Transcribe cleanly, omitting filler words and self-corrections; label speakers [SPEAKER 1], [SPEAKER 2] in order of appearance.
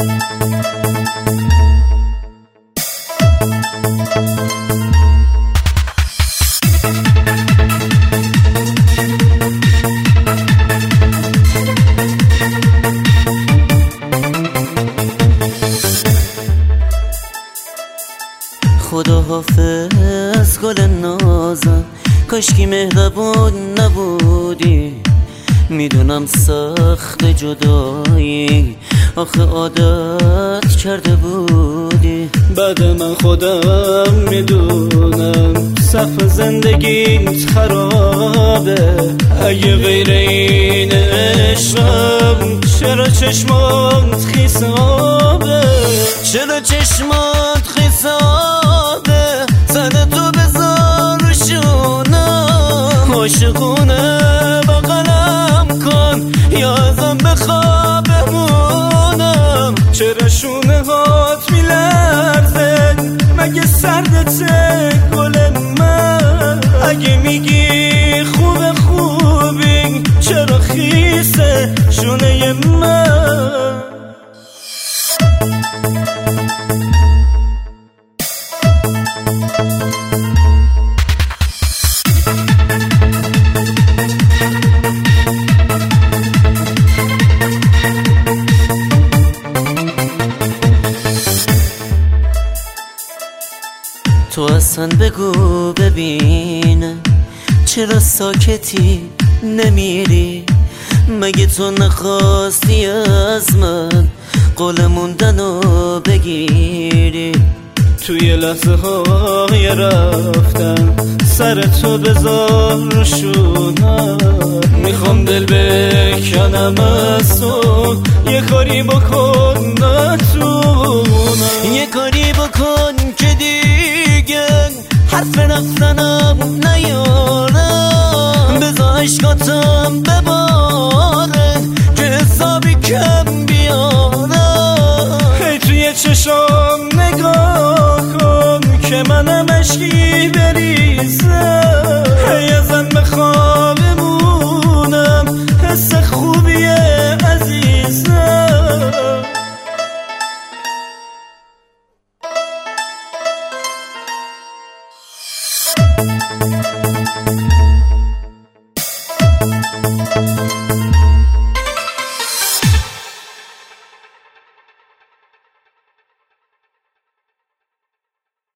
[SPEAKER 1] خدا حافظ گل نازم، کاشکی مهربون نبودی. میدونم سخت جدایی، آخه عادت کرده بودی.
[SPEAKER 2] بعد من خودم میدونم سقف زندگیت خرابه. اگه غیر این عشقم چرا چشمات خیس آبه؟
[SPEAKER 1] چرا چشمات خیس آبه؟ سر تو بذار رو شونم، عاشقونه بغلم کن یا ازم بخواب بمونم.
[SPEAKER 2] چرا شونه هات میلرزه؟ مگه سردته گل من؟ اگه میگی خوبی چرا خیسه شونه من؟
[SPEAKER 1] تو اصلا بگو ببینم چرا ساکتی نمیری؟ مگه تو نخواستی از من قول موندنو بگیری؟
[SPEAKER 2] توی لحظه های رفتن سر تو بذار شونم. میخوام دل بکنم از تو، یه کاری بکن نتونم.
[SPEAKER 1] یه کاری بکن که دیگه حرف رفتنم نیارم. بذار عشقاتم بباره که حسابی کم بیارم.
[SPEAKER 2] هی توی چشام نگاه کن که منم عشقی بریزم. هی ازم بخواه بمونم، حس خوبیه عزیزم.